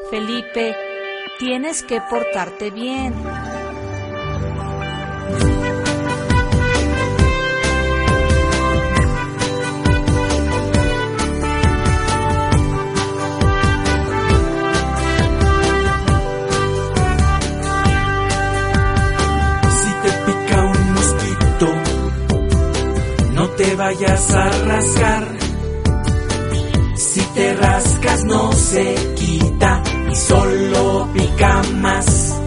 Felipe, tienes que portarte bien. Si te pica un mosquito, no te vayas a rascar. Si te rascas no se quita y solo pica más.